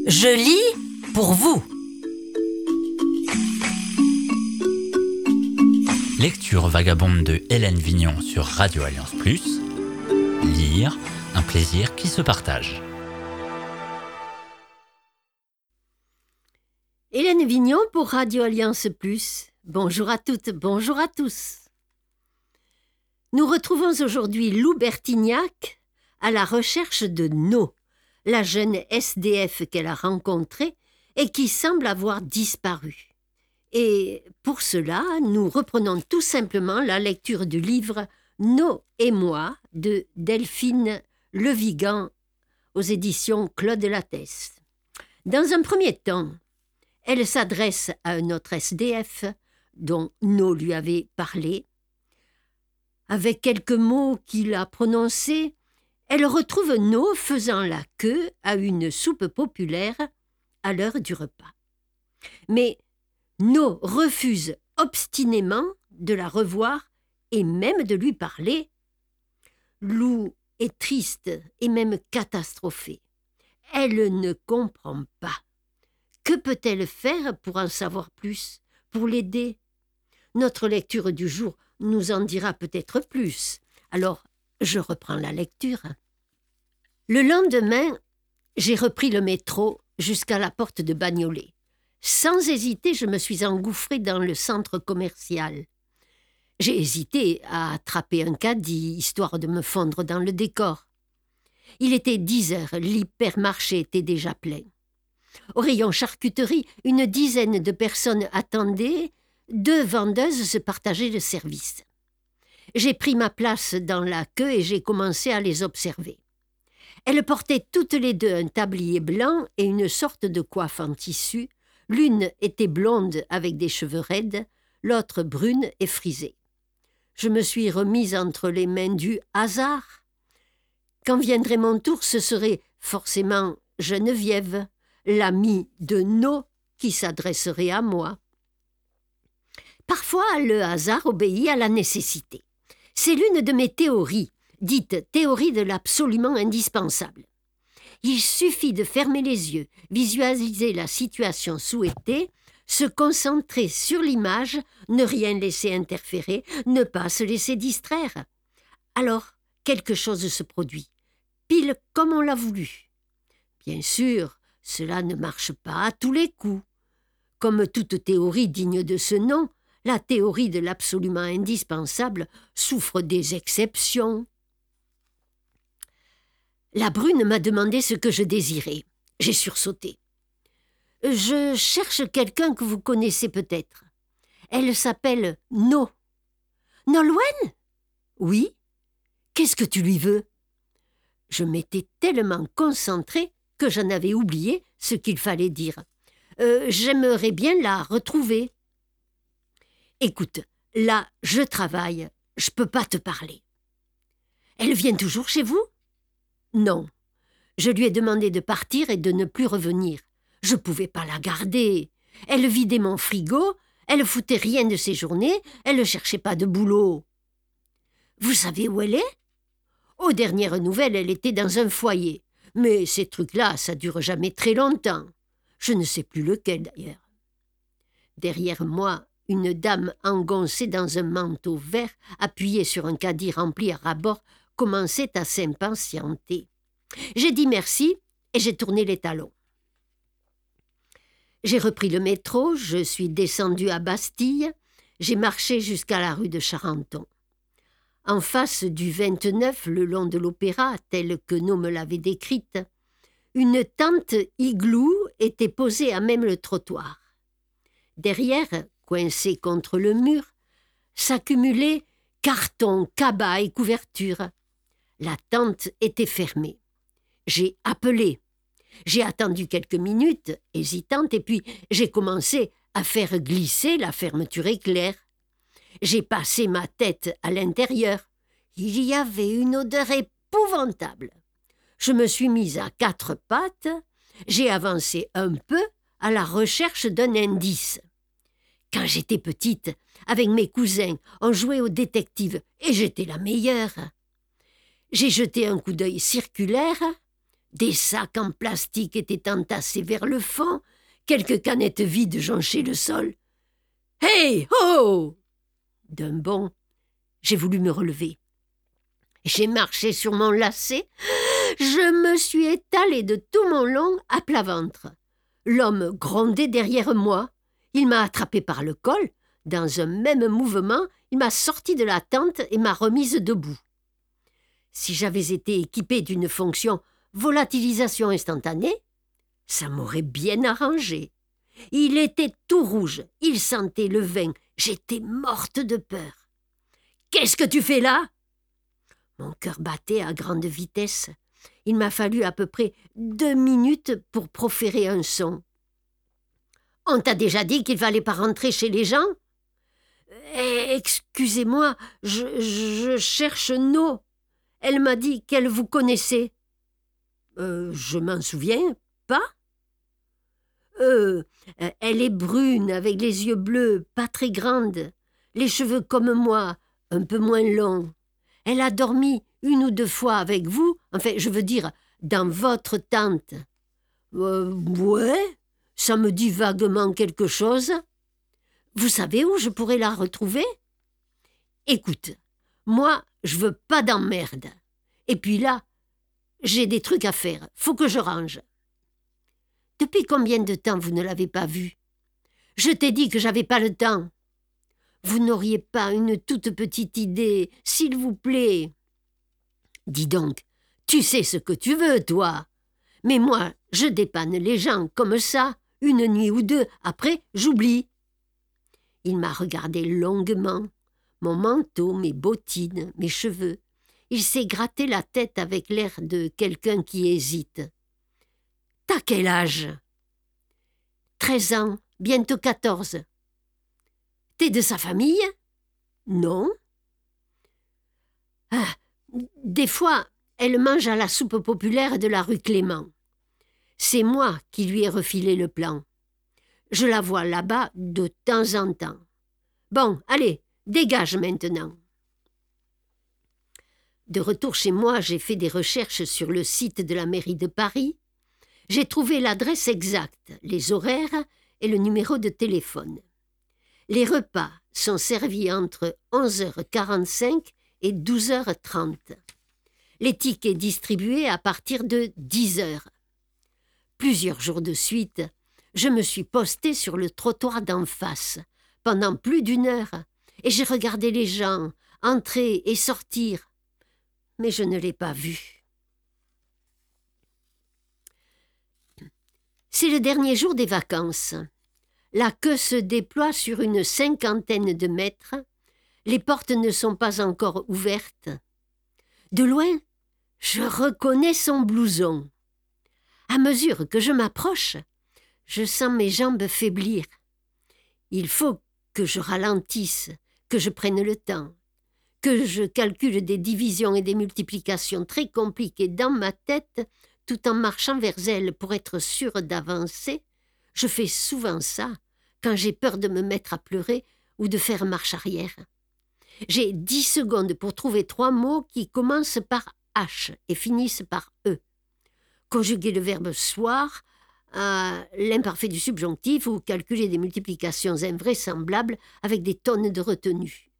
Je lis pour vous. Lecture vagabonde de Hélène Vignon sur Radio Alliance Plus. Lire, un plaisir qui se partage. Hélène Vignon pour Radio Alliance Plus. Bonjour à toutes, bonjour à tous. Nous retrouvons aujourd'hui Lou Bertignac à la recherche de No, la jeune SDF qu'elle a rencontrée et qui semble avoir disparu. Et pour cela, nous reprenons tout simplement la lecture du livre No et moi de Delphine Levigan aux éditions Claude Lattès. Dans un premier temps, elle s'adresse à un autre SDF dont No lui avait parlé. Avec quelques mots qu'il a prononcés, elle retrouve No faisant la queue à une soupe populaire à l'heure du repas. Mais No refuse obstinément de la revoir et même de lui parler. Lou est triste et même catastrophée. Elle ne comprend pas. Que peut-elle faire pour en savoir plus, pour l'aider ? Notre lecture du jour nous en dira peut-être plus. Alors, je reprends la lecture. Le lendemain, j'ai repris le métro jusqu'à la porte de Bagnolet. Sans hésiter, je me suis engouffrée dans le centre commercial. J'ai hésité à attraper un caddie, histoire de me fondre dans le décor. Il était 10 heures, l'hypermarché était déjà plein. Au rayon charcuterie, une dizaine de personnes attendaient, 2 vendeuses se partageaient le service. J'ai pris ma place dans la queue et j'ai commencé à les observer. Elles portaient toutes les deux un tablier blanc et une sorte de coiffe en tissu. L'une était blonde avec des cheveux raides, l'autre brune et frisée. Je me suis remise entre les mains du hasard. Quand viendrait mon tour, ce serait forcément Geneviève, l'amie de No, qui s'adresserait à moi. Parfois, le hasard obéit à la nécessité. C'est l'une de mes théories, dite théorie de l'absolument indispensable. Il suffit de fermer les yeux, visualiser la situation souhaitée, se concentrer sur l'image, ne rien laisser interférer, ne pas se laisser distraire. Alors, quelque chose se produit, pile comme on l'a voulu. Bien sûr, cela ne marche pas à tous les coups. Comme toute théorie digne de ce nom, la théorie de l'absolument indispensable souffre des exceptions. La brune m'a demandé ce que je désirais. J'ai sursauté. « Je cherche quelqu'un que vous connaissez peut-être. Elle s'appelle No. »« Nolwenn ? » ?»« Oui. Qu'est-ce que tu lui veux ?» Je m'étais tellement concentrée que j'en avais oublié ce qu'il fallait dire. J'aimerais bien la retrouver. »« Écoute, là, je travaille. Je peux pas te parler. »« Elle vient toujours chez vous ?»« Non. Je lui ai demandé de partir et de ne plus revenir. Je pouvais pas la garder. Elle vidait mon frigo, elle foutait rien de ses journées, elle ne cherchait pas de boulot. »« Vous savez où elle est ? » ?»« Aux dernières nouvelles, elle était dans un foyer. Mais ces trucs-là, ça dure jamais très longtemps. Je ne sais plus lequel d'ailleurs. » Derrière moi, une dame engoncée dans un manteau vert, appuyée sur un caddie rempli à ras-bord, commençait à s'impatienter. J'ai dit merci et j'ai tourné les talons. J'ai repris le métro, je suis descendue à Bastille, j'ai marché jusqu'à la rue de Charenton. En face du 29, le long de l'opéra, telle que No me l'avait décrite, une tente igloo était posée à même le trottoir. Derrière, coincé contre le mur, s'accumulaient cartons, cabas et couvertures. La tente était fermée. J'ai appelé. J'ai attendu quelques minutes, hésitante, et puis j'ai commencé à faire glisser la fermeture éclair. J'ai passé ma tête à l'intérieur. Il y avait une odeur épouvantable. Je me suis mise à 4 pattes, j'ai avancé un peu à la recherche d'un indice. Quand j'étais petite, avec mes cousins, on jouait aux détectives et j'étais la meilleure. J'ai jeté un coup d'œil circulaire. Des sacs en plastique étaient entassés vers le fond, quelques canettes vides jonchaient le sol. « Hey, oh !» D'un bond, j'ai voulu me relever. J'ai marché sur mon lacet, je me suis étalé de tout mon long à plat ventre. L'homme grondait derrière moi. Il m'a attrapé par le col. Dans un même mouvement, il m'a sorti de la tente et m'a remise debout. Si j'avais été équipé d'une fonction volatilisation instantanée, ça m'aurait bien arrangé. Il était tout rouge, il sentait le vin, j'étais morte de peur. « Qu'est-ce que tu fais là ?» Mon cœur battait à grande vitesse. Il m'a fallu à peu près 2 minutes pour proférer un son. « On t'a déjà dit qu'il fallait pas rentrer chez les gens ?»« Excusez-moi, je cherche No. Elle m'a dit qu'elle vous connaissait. » Je m'en souviens pas. Elle est brune, avec les yeux bleus, pas très grande, les cheveux comme moi, un peu moins longs. Elle a dormi 1 ou 2 fois avec vous, enfin, je veux dire, dans votre tente. Ouais, ça me dit vaguement quelque chose. Vous savez où je pourrais la retrouver? Écoute, moi, je veux pas d'emmerde. Et puis là, j'ai des trucs à faire, faut que je range. Depuis combien de temps vous ne l'avez pas vue? Je t'ai dit que j'avais pas le temps. Vous n'auriez pas une toute petite idée, s'il vous plaît? Dis donc, tu sais ce que tu veux, toi. Mais moi, je dépanne les gens comme ça, 1 nuit ou 2, après, j'oublie. Il m'a regardé longuement, mon manteau, mes bottines, mes cheveux. Il s'est gratté la tête avec l'air de quelqu'un qui hésite. « T'as quel âge ?» 13 ans, bientôt 14. « T'es de sa famille ?»« Non. » Ah, des fois, elle mange à la soupe populaire de la rue Clément. C'est moi qui lui ai refilé le plan. Je la vois là-bas de temps en temps. Bon, allez, dégage maintenant. De retour chez moi, j'ai fait des recherches sur le site de la mairie de Paris. J'ai trouvé l'adresse exacte, les horaires et le numéro de téléphone. Les repas sont servis entre 11h45 et 12h30. Les tickets distribués à partir de 10h. Plusieurs jours de suite, je me suis postée sur le trottoir d'en face, pendant plus d'1 heure, et j'ai regardé les gens entrer et sortir, mais je ne l'ai pas vue. C'est le dernier jour des vacances. La queue se déploie sur une 50aine de mètres. Les portes ne sont pas encore ouvertes. De loin, je reconnais son blouson. À mesure que je m'approche, je sens mes jambes faiblir. Il faut que je ralentisse, que je prenne le temps, que je calcule des divisions et des multiplications très compliquées dans ma tête, tout en marchant vers elle pour être sûre d'avancer. Je fais souvent ça quand j'ai peur de me mettre à pleurer ou de faire marche arrière. J'ai 10 secondes pour trouver 3 mots qui commencent par H et finissent par E. Conjuguer le verbe soir à l'imparfait du subjonctif ou calculer des multiplications invraisemblables avec des tonnes de retenue.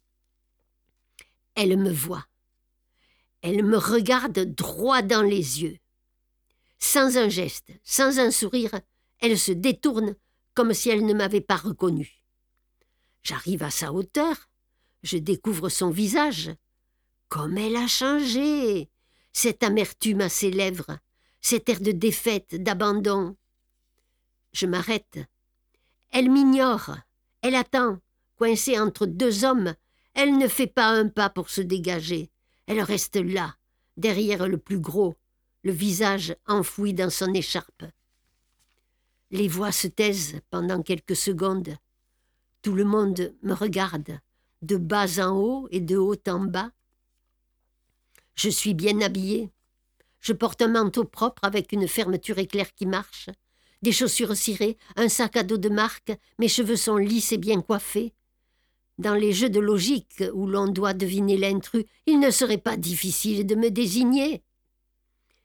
Elle me voit. Elle me regarde droit dans les yeux. Sans un geste, sans un sourire, elle se détourne comme si elle ne m'avait pas reconnu. J'arrive à sa hauteur, je découvre son visage. Comme elle a changé! Cette amertume à ses lèvres, cet air de défaite, d'abandon. Je m'arrête. Elle m'ignore. Elle attend, coincée entre 2 hommes. Elle ne fait pas un pas pour se dégager. Elle reste là, derrière le plus gros, le visage enfoui dans son écharpe. Les voix se taisent pendant quelques secondes. Tout le monde me regarde, de bas en haut et de haut en bas. Je suis bien habillée. Je porte un manteau propre avec une fermeture éclair qui marche, des chaussures cirées, un sac à dos de marque, mes cheveux sont lisses et bien coiffés. Dans les jeux de logique où l'on doit deviner l'intrus, il ne serait pas difficile de me désigner.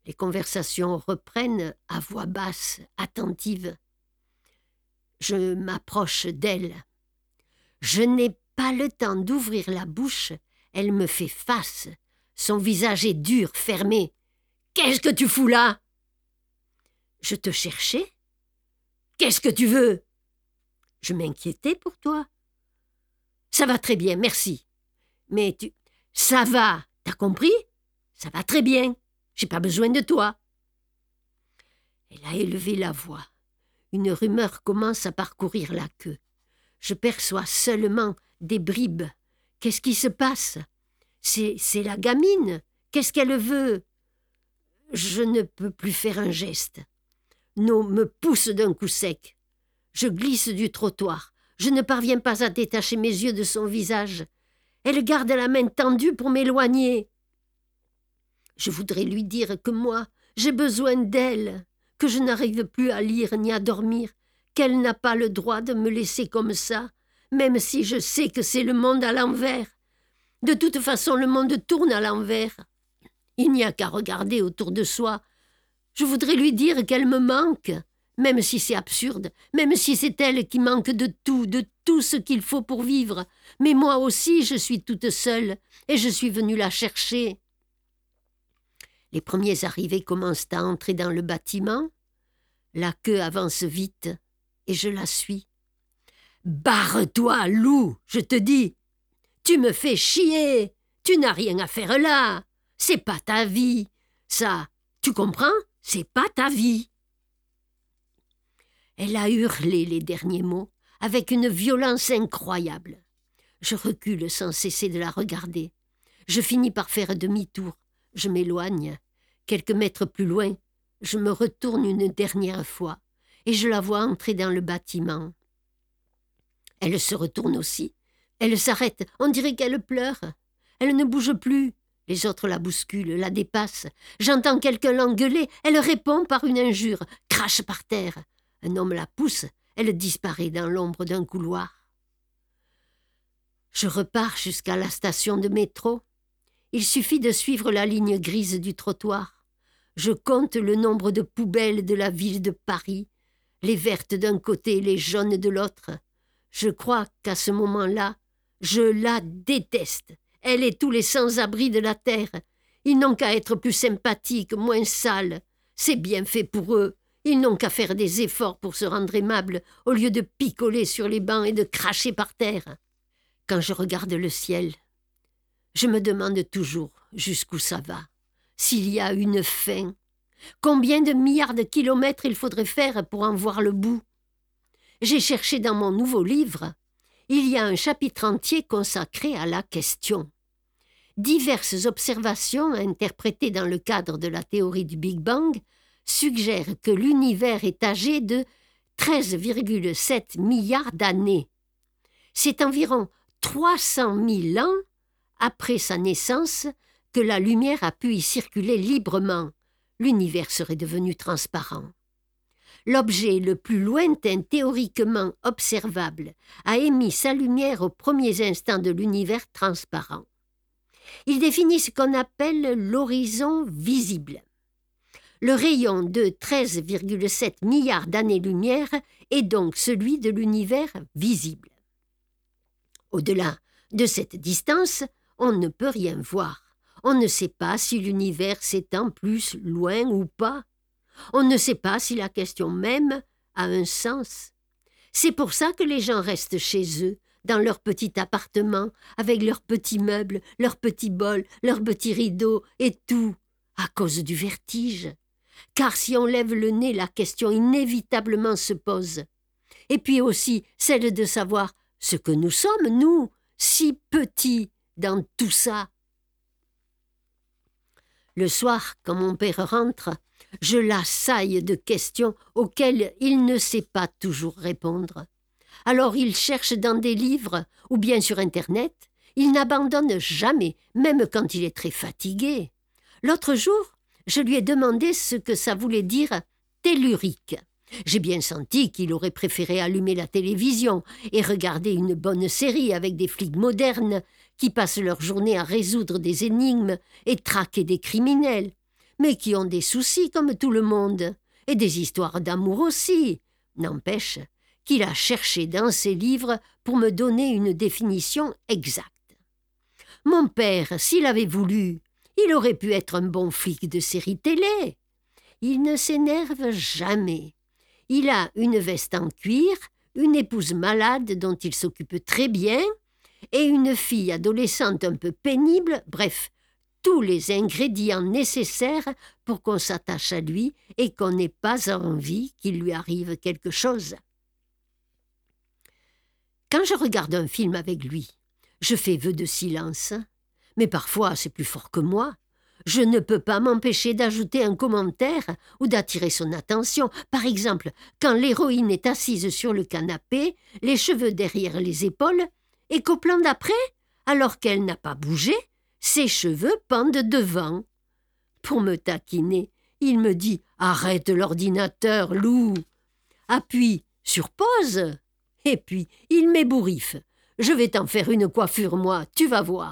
Les conversations reprennent à voix basse, attentive. Je m'approche d'elle. Je n'ai pas le temps d'ouvrir la bouche. Elle me fait face. Son visage est dur, fermé. « Qu'est-ce que tu fous là ?»« Je te cherchais. »« Qu'est-ce que tu veux ?»« Je m'inquiétais pour toi. »« Ça va très bien, merci. »« Mais tu... Ça va, t'as compris ? Ça va très bien. J'ai pas besoin de toi. » Elle a élevé la voix. Une rumeur commence à parcourir la queue. Je perçois seulement des bribes. Qu'est-ce qui se passe ? C'est la gamine. Qu'est-ce qu'elle veut ? Je ne peux plus faire un geste. No me pousse d'un coup sec. Je glisse du trottoir. Je ne parviens pas à détacher mes yeux de son visage. Elle garde la main tendue pour m'éloigner. Je voudrais lui dire que moi, j'ai besoin d'elle, que je n'arrive plus à lire ni à dormir, qu'elle n'a pas le droit de me laisser comme ça, même si je sais que c'est le monde à l'envers. De toute façon, le monde tourne à l'envers. Il n'y a qu'à regarder autour de soi. Je voudrais lui dire qu'elle me manque, même si c'est absurde, même si c'est elle qui manque de tout ce qu'il faut pour vivre. Mais moi aussi, je suis toute seule, et je suis venue la chercher. Les premiers arrivés commencent à entrer dans le bâtiment. La queue avance vite, et je la suis. « Barre-toi, loup, je te dis. Tu me fais chier. Tu n'as rien à faire là. C'est pas ta vie. Ça, tu comprends ? C'est pas ta vie. » Elle a hurlé les derniers mots avec une violence incroyable. Je recule sans cesser de la regarder. Je finis par faire demi-tour. Je m'éloigne. Quelques mètres plus loin, je me retourne une dernière fois et je la vois entrer dans le bâtiment. Elle se retourne aussi. Elle s'arrête. On dirait qu'elle pleure. Elle ne bouge plus. Les autres la bousculent, la dépassent. J'entends quelqu'un l'engueuler. Elle répond par une injure, crache par terre. Un homme la pousse. Elle disparaît dans l'ombre d'un couloir. Je repars jusqu'à la station de métro. Il suffit de suivre la ligne grise du trottoir. Je compte le nombre de poubelles de la ville de Paris, les vertes d'un côté et les jaunes de l'autre. Je crois qu'à ce moment-là, je la déteste. Elle et tous les sans-abri de la terre. Ils n'ont qu'à être plus sympathiques, moins sales. C'est bien fait pour eux. Ils n'ont qu'à faire des efforts pour se rendre aimables au lieu de picoler sur les bancs et de cracher par terre. Quand je regarde le ciel, je me demande toujours jusqu'où ça va, s'il y a une fin. Combien de milliards de kilomètres il faudrait faire pour en voir le bout ? J'ai cherché dans mon nouveau livre. Il y a un chapitre entier consacré à la question. Diverses observations interprétées dans le cadre de la théorie du Big Bang suggèrent que l'univers est âgé de 13,7 milliards d'années. C'est environ 300 000 ans après sa naissance que la lumière a pu y circuler librement. L'univers serait devenu transparent. L'objet le plus lointain théoriquement observable a émis sa lumière aux premiers instants de l'univers transparent. Il définit ce qu'on appelle l'horizon visible. Le rayon de 13,7 milliards d'années-lumière est donc celui de l'univers visible. Au-delà de cette distance, on ne peut rien voir. On ne sait pas si l'univers s'étend plus loin ou pas. On ne sait pas si la question même a un sens. C'est pour ça que les gens restent chez eux, dans leur petit appartement, avec leurs petits meubles, leurs petits bols, leurs petits rideaux et tout, à cause du vertige. Car si on lève le nez, la question inévitablement se pose. Et puis aussi celle de savoir ce que nous sommes, nous, si petits dans tout ça. Le soir, quand mon père rentre, je l'assaille de questions auxquelles il ne sait pas toujours répondre. Alors il cherche dans des livres ou bien sur Internet. Il n'abandonne jamais, même quand il est très fatigué. L'autre jour, je lui ai demandé ce que ça voulait dire « tellurique ». J'ai bien senti qu'il aurait préféré allumer la télévision et regarder une bonne série avec des flics modernes qui passent leur journée à résoudre des énigmes et traquer des criminels. mais qui ont des soucis comme tout le monde, et des histoires d'amour aussi. N'empêche qu'il a cherché dans ses livres pour me donner une définition exacte. Mon père, s'il avait voulu, il aurait pu être un bon flic de série télé. Il ne s'énerve jamais. Il a une veste en cuir, une épouse malade dont il s'occupe très bien, et une fille adolescente un peu pénible, bref, tous les ingrédients nécessaires pour qu'on s'attache à lui et qu'on n'ait pas envie qu'il lui arrive quelque chose. Quand je regarde un film avec lui, je fais vœu de silence, mais parfois c'est plus fort que moi. Je ne peux pas m'empêcher d'ajouter un commentaire ou d'attirer son attention. Par exemple, quand l'héroïne est assise sur le canapé, les cheveux derrière les épaules, et qu'au plan d'après, alors qu'elle n'a pas bougé, ses cheveux pendent devant. Pour me taquiner, il me dit « Arrête l'ordinateur, Lou !» Appuie sur pause. Et puis, il m'ébouriffe. « Je vais t'en faire une coiffure, moi, tu vas voir. »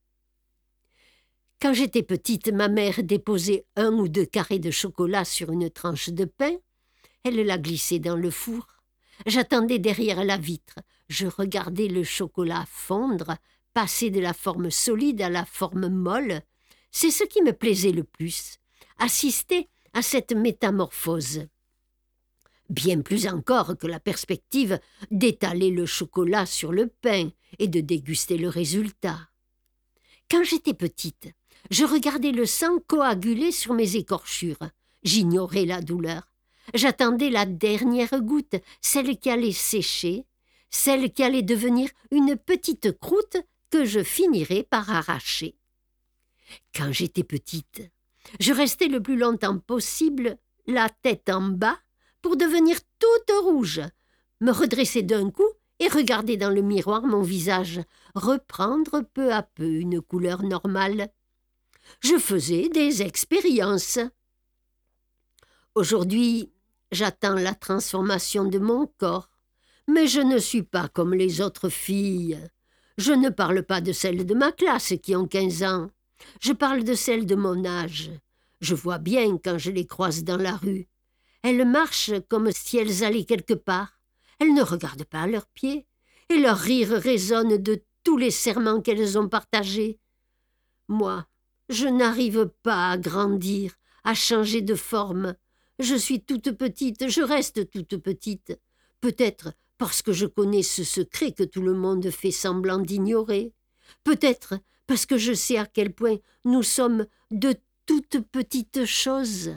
Quand j'étais petite, ma mère déposait 1 ou 2 carrés de chocolat sur une tranche de pain. Elle la glissait dans le four. J'attendais derrière la vitre. Je regardais le chocolat fondre, passer de la forme solide à la forme molle. C'est ce qui me plaisait le plus, assister à cette métamorphose. Bien plus encore que la perspective d'étaler le chocolat sur le pain et de déguster le résultat. Quand j'étais petite, je regardais le sang coaguler sur mes écorchures. J'ignorais la douleur. J'attendais la dernière goutte, celle qui allait sécher, celle qui allait devenir une petite croûte que je finirais par arracher. Quand j'étais petite, je restais le plus longtemps possible, la tête en bas, pour devenir toute rouge, me redresser d'un coup et regarder dans le miroir mon visage, reprendre peu à peu une couleur normale. Je faisais des expériences. Aujourd'hui, j'attends la transformation de mon corps, mais je ne suis pas comme les autres filles. Je ne parle pas de celles de ma classe qui ont 15 ans. Je parle de celles de mon âge. Je vois bien quand je les croise dans la rue. Elles marchent comme si elles allaient quelque part. Elles ne regardent pas leurs pieds, et leur rire résonne de tous les serments qu'elles ont partagés. Moi, je n'arrive pas à grandir, à changer de forme. Je suis toute petite, je reste toute petite. Peut-être parce que je connais ce secret que tout le monde fait semblant d'ignorer. Peut-être parce que je sais à quel point nous sommes de toutes petites choses.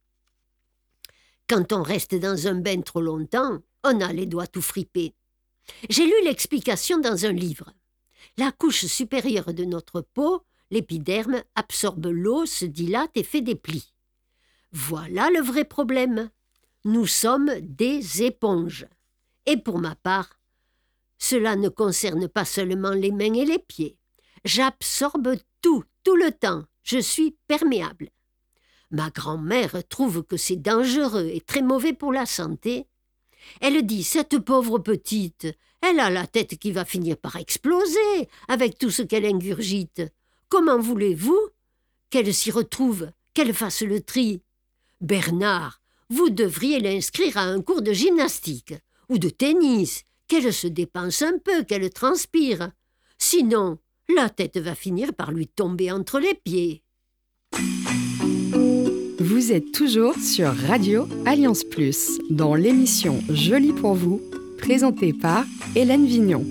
Quand on reste dans un bain trop longtemps, on a les doigts tout fripés. J'ai lu l'explication dans un livre. La couche supérieure de notre peau, l'épiderme, absorbe l'eau, se dilate et fait des plis. Voilà le vrai problème. Nous sommes des éponges. Et pour ma part, cela ne concerne pas seulement les mains et les pieds. J'absorbe tout le temps. Je suis perméable. Ma grand-mère trouve que c'est dangereux et très mauvais pour la santé. Elle dit, cette pauvre petite, elle a la tête qui va finir par exploser avec tout ce qu'elle ingurgite. Comment voulez-vous qu'elle s'y retrouve, qu'elle fasse le tri? Bernard, vous devriez l'inscrire à un cours de gymnastique ou de tennis, qu'elle se dépense un peu, qu'elle transpire. Sinon, la tête va finir par lui tomber entre les pieds. Vous êtes toujours sur Radio Alliance Plus, dans l'émission Je lis pour vous, présentée par Hélène Vignon.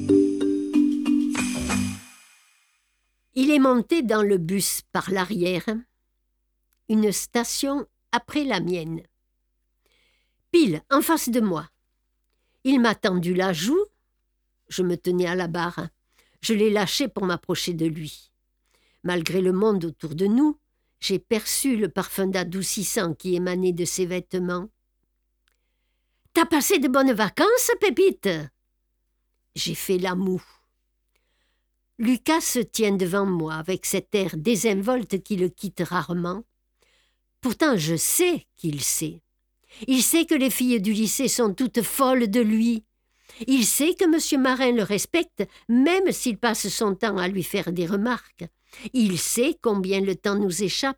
Il est monté dans le bus par l'arrière, une station après la mienne. Pile en face de moi. Il m'a tendu la joue, je me tenais à la barre. Je l'ai lâché pour m'approcher de lui. Malgré le monde autour de nous, j'ai perçu le parfum d'adoucissant qui émanait de ses vêtements. « T'as passé de bonnes vacances, Pépite ?» J'ai fait la moue. Lucas se tient devant moi avec cet air désinvolte qui le quitte rarement. Pourtant, je sais qu'il sait. Il sait que les filles du lycée sont toutes folles de lui. Il sait que M. Marin le respecte, même s'il passe son temps à lui faire des remarques. Il sait combien le temps nous échappe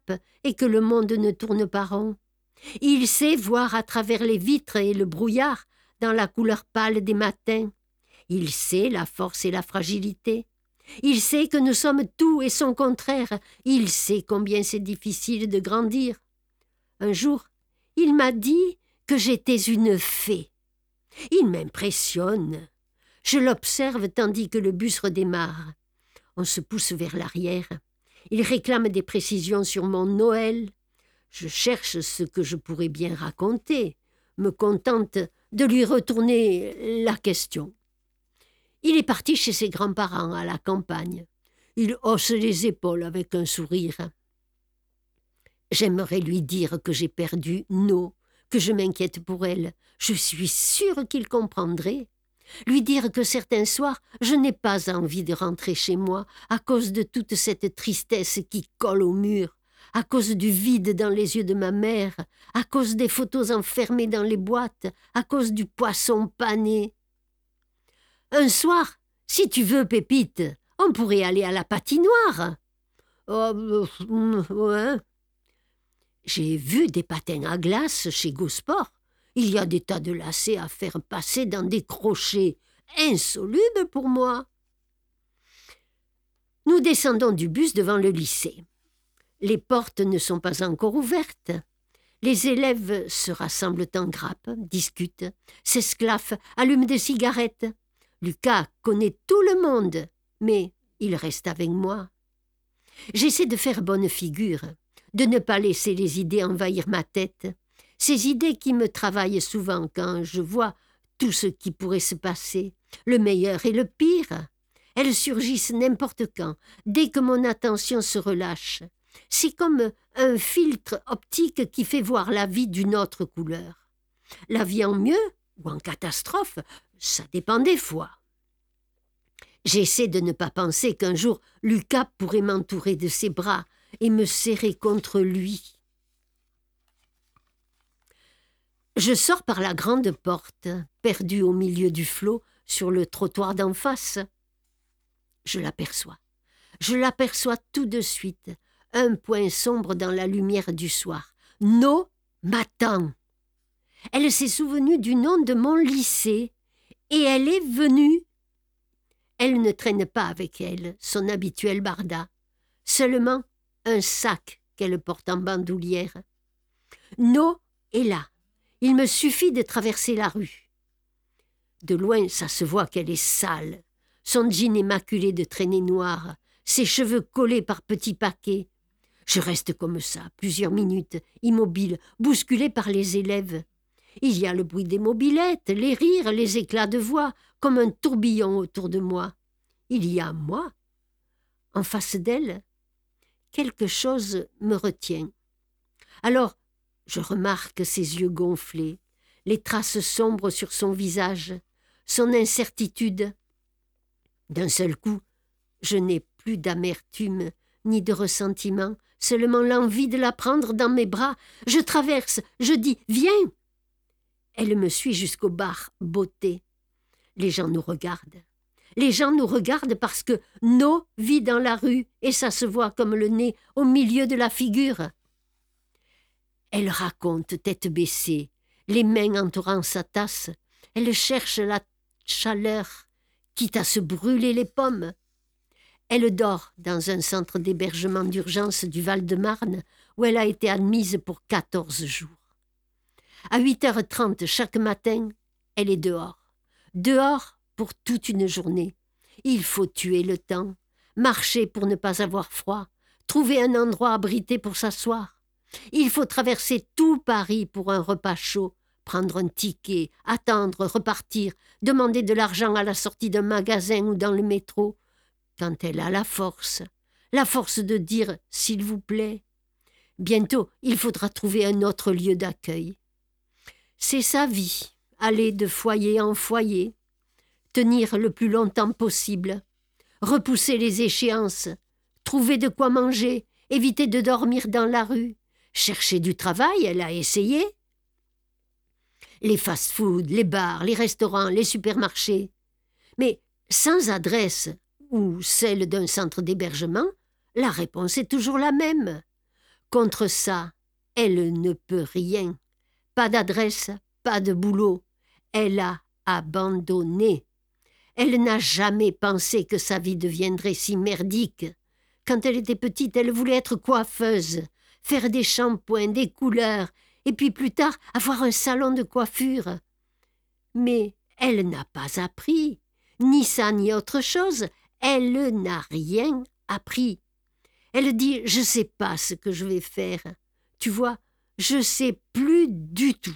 et que le monde ne tourne pas rond. Il sait voir à travers les vitres et le brouillard dans la couleur pâle des matins. Il sait la force et la fragilité. Il sait que nous sommes tout et son contraire. Il sait combien c'est difficile de grandir. Un jour, il m'a dit que j'étais une fée. Il m'impressionne. Je l'observe tandis que le bus redémarre. On se pousse vers l'arrière. Il réclame des précisions sur mon Noël. Je cherche ce que je pourrais bien raconter, me contente de lui retourner la question. Il est parti chez ses grands-parents à la campagne. Il hausse les épaules avec un sourire. J'aimerais lui dire que j'ai perdu No, que je m'inquiète pour elle. Je suis sûre qu'il comprendrait. Lui dire que certains soirs, je n'ai pas envie de rentrer chez moi à cause de toute cette tristesse qui colle au mur, à cause du vide dans les yeux de ma mère, à cause des photos enfermées dans les boîtes, à cause du poisson pané. Un soir, si tu veux, Pépite, on pourrait aller à la patinoire. Oh, ouais. J'ai vu des patins à glace chez Gosport. Il y a des tas de lacets à faire passer dans des crochets insolubles pour moi. Nous descendons du bus devant le lycée. Les portes ne sont pas encore ouvertes. Les élèves se rassemblent en grappe, discutent, s'esclaffent, allument des cigarettes. Lucas connaît tout le monde, mais il reste avec moi. J'essaie de faire bonne figure, de ne pas laisser les idées envahir ma tête, ces idées qui me travaillent souvent quand je vois tout ce qui pourrait se passer, le meilleur et le pire. Elles surgissent n'importe quand, dès que mon attention se relâche. C'est comme un filtre optique qui fait voir la vie d'une autre couleur. La vie en mieux ou en catastrophe, ça dépend des fois. J'essaie de ne pas penser qu'un jour Lucas pourrait m'entourer de ses bras et me serrer contre lui. Je sors par la grande porte, perdue au milieu du flot, sur le trottoir d'en face. Je l'aperçois tout de suite, un point sombre dans la lumière du soir. No m'attend. Elle s'est souvenue du nom de mon lycée et elle est venue. Elle ne traîne pas avec elle son habituel barda, seulement un sac qu'elle porte en bandoulière. No est là. Il me suffit de traverser la rue. De loin, ça se voit qu'elle est sale. Son jean est maculé de traînées noires, ses cheveux collés par petits paquets. Je reste comme ça, plusieurs minutes, immobile, bousculée par les élèves. Il y a le bruit des mobylettes, les rires, les éclats de voix, comme un tourbillon autour de moi. Il y a moi. En face d'elle, quelque chose me retient. Alors, je remarque ses yeux gonflés, les traces sombres sur son visage, son incertitude. D'un seul coup, je n'ai plus d'amertume ni de ressentiment, seulement l'envie de la prendre dans mes bras. Je traverse, je dis « Viens !» Elle me suit jusqu'au bar Beauté. Les gens nous regardent. Les gens nous regardent parce que No vit dans la rue et ça se voit comme le nez au milieu de la figure. Elle raconte tête baissée, les mains entourant sa tasse. Elle cherche la chaleur, quitte à se brûler les pommes. Elle dort dans un centre d'hébergement d'urgence du Val-de-Marne où elle a été admise pour 14 jours. À 8h30 chaque matin, elle est dehors. Dehors pour toute une journée. Il faut tuer le temps, marcher pour ne pas avoir froid, trouver un endroit abrité pour s'asseoir. Il faut traverser tout Paris pour un repas chaud, prendre un ticket, attendre, repartir, demander de l'argent à la sortie d'un magasin ou dans le métro, quand elle a la force de dire « s'il vous plaît ». Bientôt, il faudra trouver un autre lieu d'accueil. C'est sa vie, aller de foyer en foyer, tenir le plus longtemps possible, repousser les échéances, trouver de quoi manger, éviter de dormir dans la rue, chercher du travail, elle a essayé. Les fast-foods, les bars, les restaurants, les supermarchés. Mais sans adresse ou celle d'un centre d'hébergement, la réponse est toujours la même. Contre ça, elle ne peut rien. Pas d'adresse, pas de boulot. Elle a abandonné. Elle n'a jamais pensé que sa vie deviendrait si merdique. Quand elle était petite, elle voulait être coiffeuse, faire des shampoings, des couleurs, et puis plus tard avoir un salon de coiffure. Mais elle n'a pas appris, ni ça ni autre chose. Elle n'a rien appris. Elle dit « je sais pas ce que je vais faire ». Tu vois, je sais plus du tout.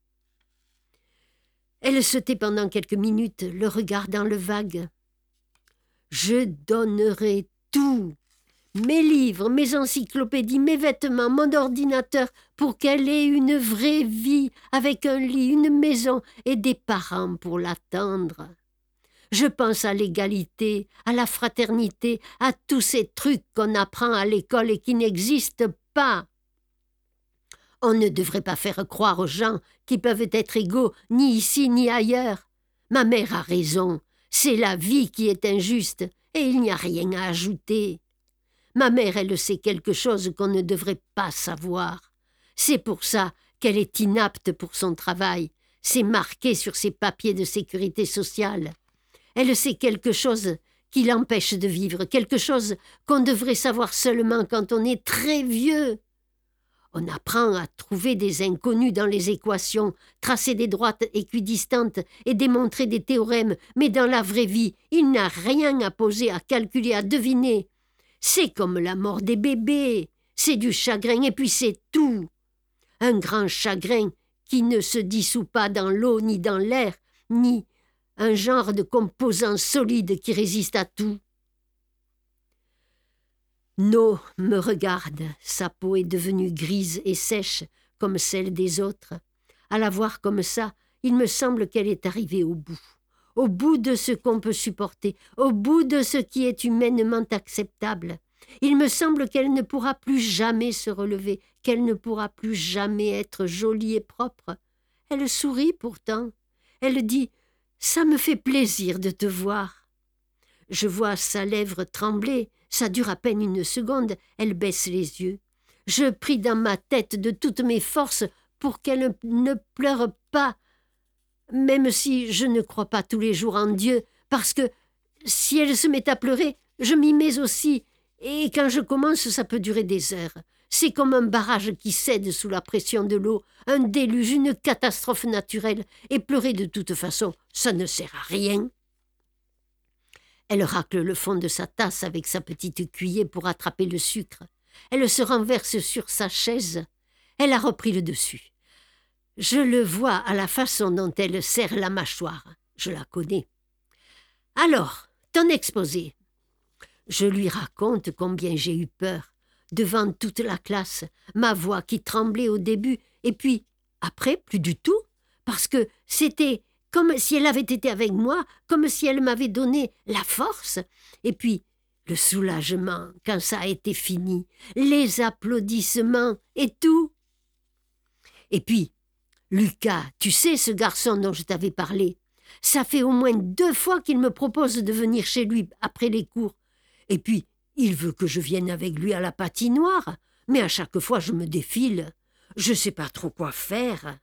Elle se tait pendant quelques minutes, le regard dans le vague. « Je donnerai tout, mes livres, mes encyclopédies, mes vêtements, mon ordinateur, pour qu'elle ait une vraie vie, avec un lit, une maison et des parents pour l'attendre. Je pense à l'égalité, à la fraternité, à tous ces trucs qu'on apprend à l'école et qui n'existent pas. On ne devrait pas faire croire aux gens qu'ils peuvent être égaux, ni ici ni ailleurs. Ma mère a raison, c'est la vie qui est injuste, et il n'y a rien à ajouter. Ma mère, elle sait quelque chose qu'on ne devrait pas savoir. C'est pour ça qu'elle est inapte pour son travail. C'est marqué sur ses papiers de sécurité sociale. Elle sait quelque chose qui l'empêche de vivre, quelque chose qu'on devrait savoir seulement quand on est très vieux. On apprend à trouver des inconnus dans les équations, tracer des droites équidistantes et démontrer des théorèmes, mais dans la vraie vie, il n'a rien à poser, à calculer, à deviner. C'est comme la mort des bébés, c'est du chagrin et puis c'est tout. Un grand chagrin qui ne se dissout pas dans l'eau ni dans l'air, ni un genre de composant solide qui résiste à tout. No me regarde, sa peau est devenue grise et sèche comme celle des autres. À la voir comme ça, il me semble qu'elle est arrivée au bout de ce qu'on peut supporter, au bout de ce qui est humainement acceptable. Il me semble qu'elle ne pourra plus jamais se relever, qu'elle ne pourra plus jamais être jolie et propre. Elle sourit pourtant. Elle dit « Ça me fait plaisir de te voir ». Je vois sa lèvre trembler, ça dure à peine une seconde, elle baisse les yeux. Je prie dans ma tête de toutes mes forces pour qu'elle ne pleure pas, même si je ne crois pas tous les jours en Dieu, parce que si elle se met à pleurer, je m'y mets aussi, et quand je commence, ça peut durer des heures. C'est comme un barrage qui cède sous la pression de l'eau, un déluge, une catastrophe naturelle, et pleurer de toute façon, ça ne sert à rien. Elle racle le fond de sa tasse avec sa petite cuiller pour attraper le sucre. Elle se renverse sur sa chaise. Elle a repris le dessus. Je le vois à la façon dont elle serre la mâchoire. Je la connais. Alors, ton exposé. Je lui raconte combien j'ai eu peur, devant toute la classe, ma voix qui tremblait au début, et puis, après, plus du tout, parce que c'était comme si elle avait été avec moi, comme si elle m'avait donné la force. Et puis, le soulagement quand ça a été fini, les applaudissements et tout. Et puis, Lucas, tu sais, ce garçon dont je t'avais parlé, ça fait au moins 2 fois qu'il me propose de venir chez lui après les cours. Et puis, il veut que je vienne avec lui à la patinoire, mais à chaque fois je me défile. Je ne sais pas trop quoi faire.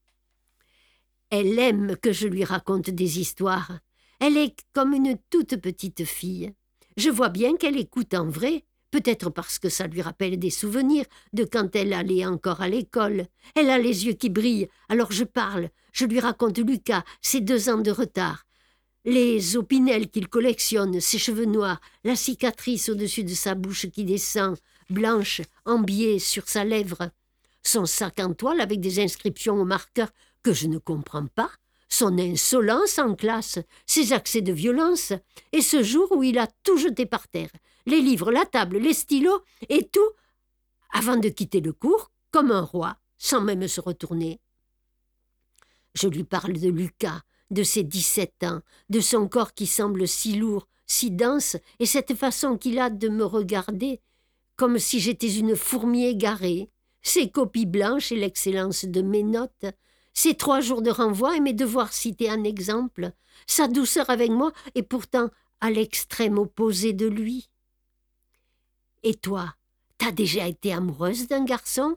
Elle aime que je lui raconte des histoires. Elle est comme une toute petite fille. Je vois bien qu'elle écoute en vrai, peut-être parce que ça lui rappelle des souvenirs de quand elle allait encore à l'école. Elle a les yeux qui brillent, alors je parle. Je lui raconte Lucas, ses 2 ans de retard. Les opinels qu'il collectionne, ses cheveux noirs, la cicatrice au-dessus de sa bouche qui descend, blanche, en biais sur sa lèvre. Son sac en toile avec des inscriptions au marqueur que je ne comprends pas, son insolence en classe, ses accès de violence, et ce jour où il a tout jeté par terre, les livres, la table, les stylos, et tout, avant de quitter le cours, comme un roi, sans même se retourner. Je lui parle de Lucas, de ses 17 ans, de son corps qui semble si lourd, si dense, et cette façon qu'il a de me regarder, comme si j'étais une fourmi égarée, ses copies blanches et l'excellence de mes notes, ses 3 jours de renvoi et mes devoirs cités en exemple, sa douceur avec moi et pourtant à l'extrême opposé de lui. Et toi, T'as déjà été amoureuse d'un garçon?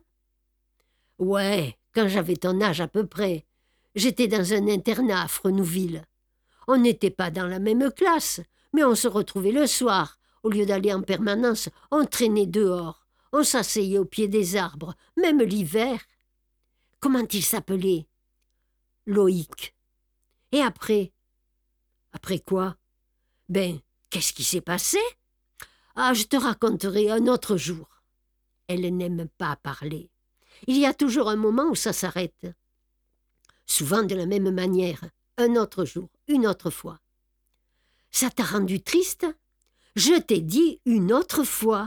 Ouais, quand j'avais ton âge à peu près. J'étais dans un internat à Frenouville. On n'était pas dans la même classe, mais on se retrouvait le soir. Au lieu d'aller en permanence, on traînait dehors. On s'asseyait au pied des arbres, même l'hiver. Comment il s'appelait? Loïc. Et après? Après quoi? Ben, qu'est-ce qui s'est passé? Ah, je te raconterai un autre jour. Elle n'aime pas parler. Il y a toujours un moment où ça s'arrête. Souvent de la même manière. Un autre jour, une autre fois. Ça t'a rendu triste? Je t'ai dit une autre fois.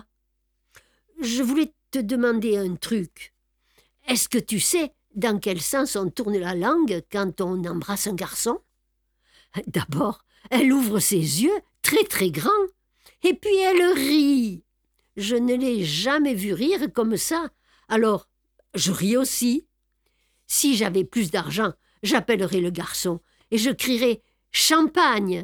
Je voulais te demander un truc. Est-ce que tu sais dans quel sens on tourne la langue quand on embrasse un garçon? D'abord, elle ouvre ses yeux très très grands, et puis elle rit. Je ne l'ai jamais vue rire comme ça, alors je ris aussi. Si j'avais plus d'argent, j'appellerais le garçon, et je crierais « Champagne !»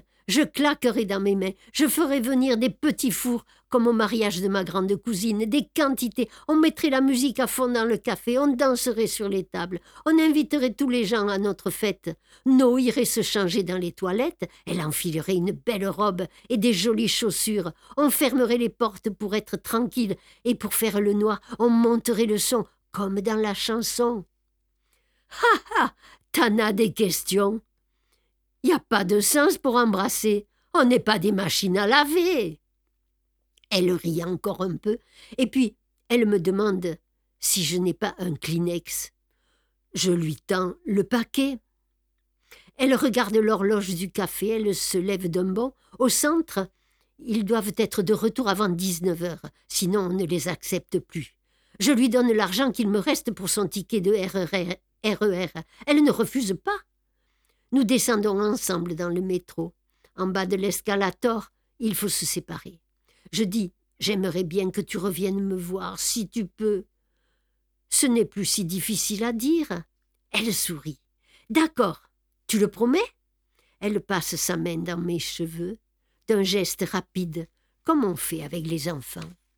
Je claquerais dans mes mains, je ferais venir des petits fours comme au mariage de ma grande cousine, des quantités, on mettrait la musique à fond dans le café, on danserait sur les tables, on inviterait tous les gens à notre fête. No irait se changer dans les toilettes, elle enfilerait une belle robe et des jolies chaussures, on fermerait les portes pour être tranquille, et pour faire le noir, on monterait le son, comme dans la chanson. Ha ha, t'en as des questions? Il n'y a pas de sens pour embrasser. On n'est pas des machines à laver. Elle rit encore un peu, et puis elle me demande si je n'ai pas un Kleenex. Je lui tends le paquet. Elle regarde l'horloge du café, elle se lève d'un bond. Au centre, ils doivent être de retour avant 19 heures, sinon on ne les accepte plus. Je lui donne l'argent qu'il me reste pour son ticket de RER. Elle ne refuse pas. Nous descendons ensemble dans le métro. En bas de l'escalator, il faut se séparer. Je dis, j'aimerais bien que tu reviennes me voir, si tu peux. Ce n'est plus si difficile à dire. Elle sourit. D'accord, tu le promets? Elle passe sa main dans mes cheveux, d'un geste rapide, comme on fait avec les enfants.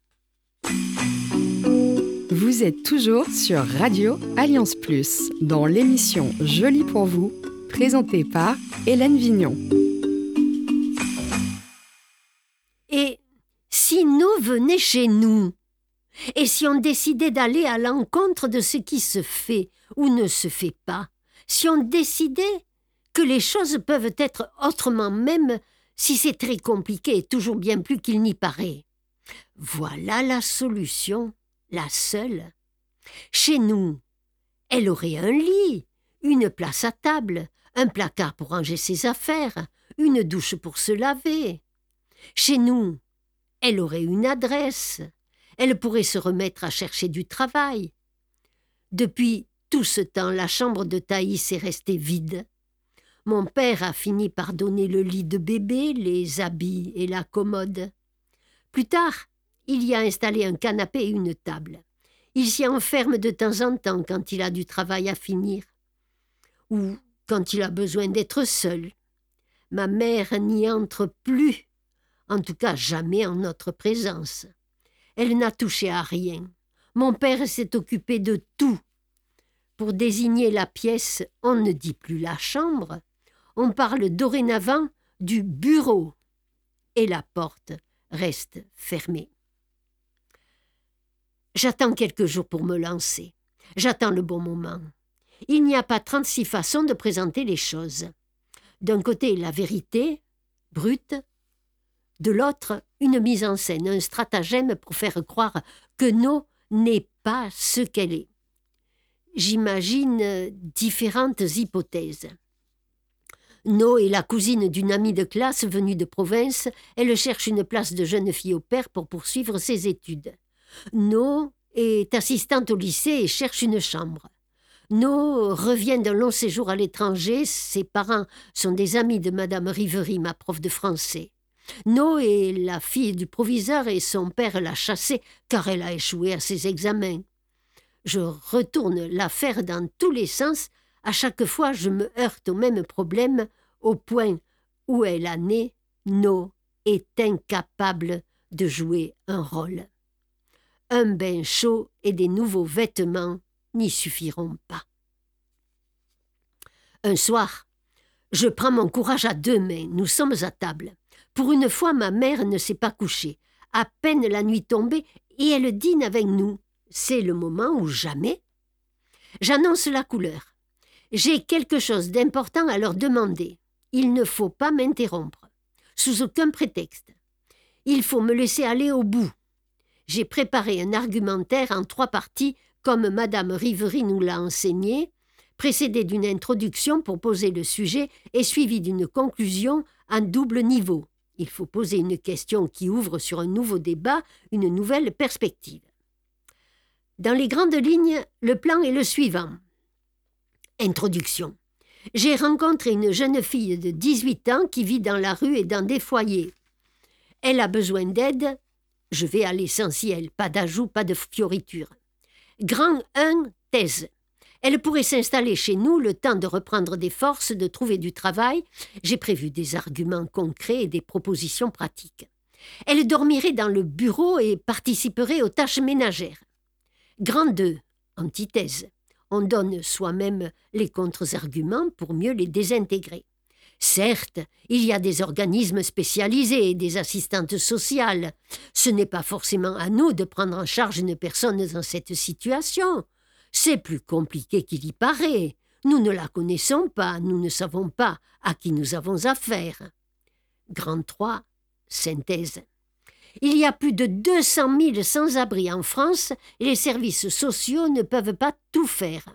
Vous êtes toujours sur Radio Alliance Plus, dans l'émission Jolie pour vous, présentée par Hélène Vignon. Et si nous venait chez nous? Et si on décidait d'aller à l'encontre de ce qui se fait ou ne se fait pas? Si on décidait que les choses peuvent être autrement, même si c'est très compliqué et toujours bien plus qu'il n'y paraît? Voilà la solution, la seule. Chez nous, elle aurait un lit, une place à table, un placard pour ranger ses affaires, une douche pour se laver. Chez nous, elle aurait une adresse. Elle pourrait se remettre à chercher du travail. Depuis tout ce temps, la chambre de Thaïs est restée vide. Mon père a fini par donner le lit de bébé, les habits et la commode. Plus tard, il y a installé un canapé et une table. Il s'y enferme de temps en temps quand il a du travail à finir. Ou quand il a besoin d'être seul. Ma mère n'y entre plus, en tout cas jamais en notre présence. Elle n'a touché à rien. Mon père s'est occupé de tout. Pour désigner la pièce, on ne dit plus la chambre, on parle dorénavant du bureau. Et la porte reste fermée. J'attends quelques jours pour me lancer. J'attends le bon moment. Il n'y a pas 36 façons de présenter les choses. D'un côté, la vérité, brute. De l'autre, une mise en scène, un stratagème pour faire croire que No n'est pas ce qu'elle est. J'imagine différentes hypothèses. No est la cousine d'une amie de classe venue de province. Elle cherche une place de jeune fille au pair pour poursuivre ses études. No est assistante au lycée et cherche une chambre. No revient d'un long séjour à l'étranger. Ses parents sont des amis de Madame Rivery, ma prof de français. No est la fille du proviseur et son père l'a chassée car elle a échoué à ses examens. Je retourne l'affaire dans tous les sens. À chaque fois, je me heurte au même problème, au point où elle a né, No est incapable de jouer un rôle. Un bain chaud et des nouveaux vêtements n'y suffiront pas. Un soir, je prends mon courage à 2 mains, nous sommes à table. Pour une fois, ma mère ne s'est pas couchée. À peine la nuit tombée, et elle dîne avec nous. C'est le moment où jamais. J'annonce la couleur. J'ai quelque chose d'important à leur demander. Il ne faut pas m'interrompre, sous aucun prétexte. Il faut me laisser aller au bout. J'ai préparé un argumentaire en 3 parties, comme Madame Rivery nous l'a enseigné, précédé d'une introduction pour poser le sujet et suivi d'une conclusion en double niveau. Il faut poser une question qui ouvre sur un nouveau débat, une nouvelle perspective. Dans les grandes lignes, le plan est le suivant. Introduction. J'ai rencontré une jeune fille de 18 ans qui vit dans la rue et dans des foyers. Elle a besoin d'aide. Je vais à l'essentiel, pas d'ajout, pas de fioritures. Grand 1, thèse. Elle pourrait s'installer chez nous le temps de reprendre des forces, de trouver du travail. J'ai prévu des arguments concrets et des propositions pratiques. Elle dormirait dans le bureau et participerait aux tâches ménagères. Grand 2, antithèse. On donne soi-même les contre-arguments pour mieux les désintégrer. Certes, il y a des organismes spécialisés et des assistantes sociales. Ce n'est pas forcément à nous de prendre en charge une personne dans cette situation. C'est plus compliqué qu'il y paraît. Nous ne la connaissons pas, nous ne savons pas à qui nous avons affaire. Grand 3, synthèse. Il y a plus de 200 000 sans-abri en France et les services sociaux ne peuvent pas tout faire.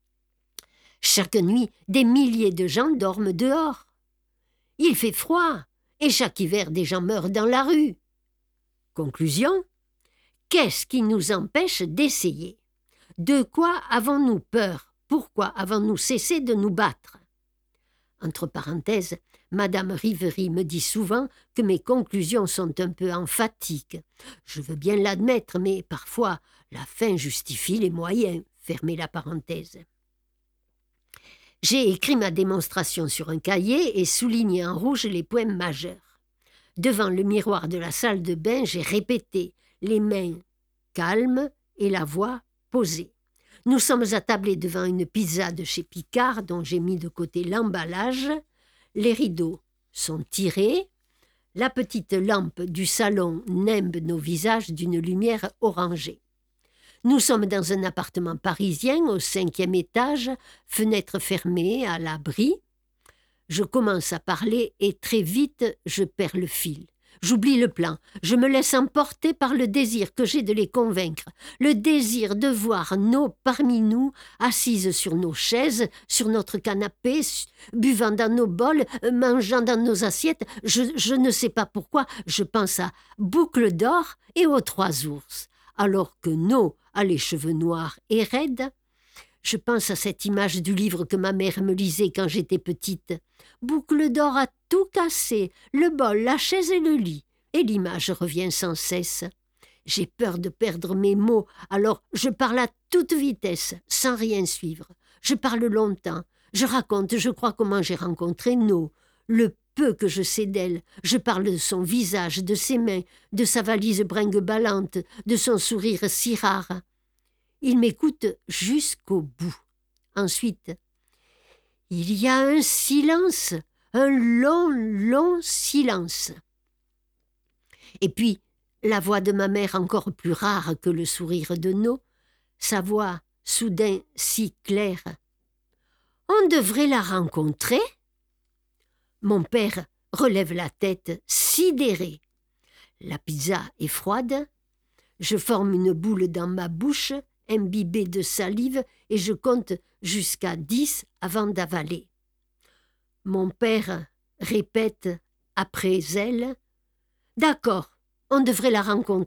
Chaque nuit, des milliers de gens dorment dehors. Il fait froid et chaque hiver, des gens meurent dans la rue. Conclusion, qu'est-ce qui nous empêche d'essayer? De quoi avons-nous peur? Pourquoi avons-nous cessé de nous battre? Entre parenthèses, Madame Rivery me dit souvent que mes conclusions sont un peu emphatiques. Je veux bien l'admettre, mais parfois la fin justifie les moyens. Fermez la parenthèse. J'ai écrit ma démonstration sur un cahier et souligné en rouge les points majeurs. Devant le miroir de la salle de bain, j'ai répété, les mains calmes et la voix posée. Nous sommes attablés devant une pizza de chez Picard dont j'ai mis de côté l'emballage. Les rideaux sont tirés. La petite lampe du salon nimbe nos visages d'une lumière orangée. Nous sommes dans un appartement parisien au 5e étage, fenêtre fermée, à l'abri. Je commence à parler et très vite je perds le fil. J'oublie le plan, je me laisse emporter par le désir que j'ai de les convaincre, le désir de voir nos parmi nous, assises sur nos chaises, sur notre canapé, buvant dans nos bols, mangeant dans nos assiettes. Je ne sais pas pourquoi, je pense à Boucle d'Or et aux 3 ours, alors que No a les cheveux noirs et raides. Je pense à cette image du livre que ma mère me lisait quand j'étais petite. Boucle d'Or a tout cassé, le bol, la chaise et le lit. Et l'image revient sans cesse. J'ai peur de perdre mes mots, alors je parle à toute vitesse, sans rien suivre. Je parle longtemps. Je raconte, je crois, comment j'ai rencontré No, le peu que je sais d'elle. Je parle de son visage, de ses mains, de sa valise bringue-ballante, de son sourire si rare. Il m'écoute jusqu'au bout. Ensuite, il y a un silence, un long, long silence. Et puis, la voix de ma mère encore plus rare que le sourire de No, sa voix soudain si claire. « On devrait la rencontrer ?» Mon père relève la tête, sidéré. La pizza est froide. Je forme une boule dans ma bouche, imbibée de salive, et je compte jusqu'à 10 avant d'avaler. Mon père répète après elle, « D'accord, on devrait la rencontrer. »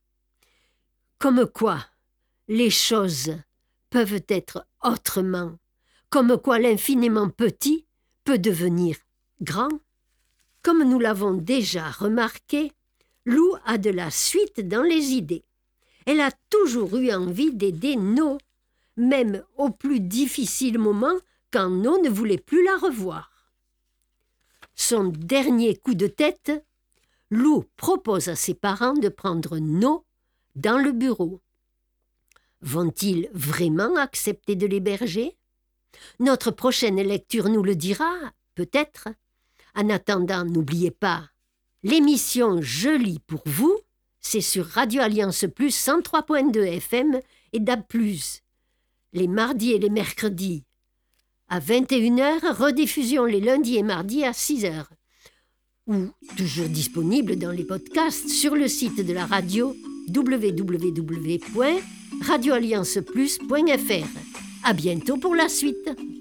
Comme quoi, les choses peuvent être autrement, comme quoi l'infiniment petit peut devenir grand. Comme nous l'avons déjà remarqué, Lou a de la suite dans les idées. Elle a toujours eu envie d'aider No, même au plus difficile moment quand No ne voulait plus la revoir. Son dernier coup de tête, Lou propose à ses parents de prendre No dans le bureau. Vont-ils vraiment accepter de l'héberger? Notre prochaine lecture nous le dira, peut-être. En attendant, n'oubliez pas, l'émission Je lis pour vous, c'est sur Radio Alliance Plus 103.2 FM et DAB+. Les mardis et les mercredis à 21h, rediffusion les lundis et mardis à 6h. Ou toujours disponible dans les podcasts sur le site de la radio www.radioallianceplus.fr. À bientôt pour la suite.